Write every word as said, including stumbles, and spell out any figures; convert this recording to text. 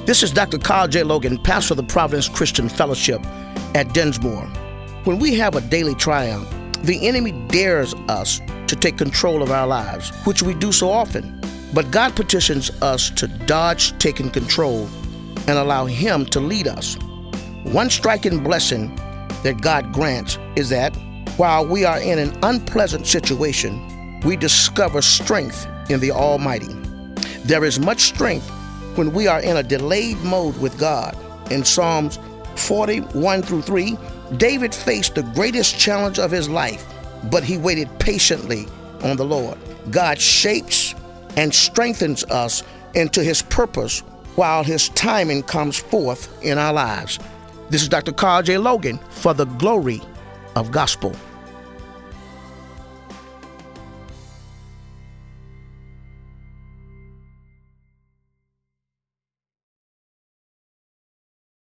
This is Doctor Carl J. Logan, pastor of the Providence Christian Fellowship at Dinsmore. When we have a daily triumph, the enemy dares us to take control of our lives, which we do so often. But God petitions us to dodge taking control and allow Him to lead us. One striking blessing that God grants is that while we are in an unpleasant situation, we discover strength in the Almighty. There is much strength when we are in a delayed mode with God. In Psalms forty-one through three, David faced the greatest challenge of his life, but he waited patiently on the Lord. God shapes and strengthens us into His purpose while His timing comes forth in our lives. This is Doctor Carl J. Logan for the Glory of Gospel.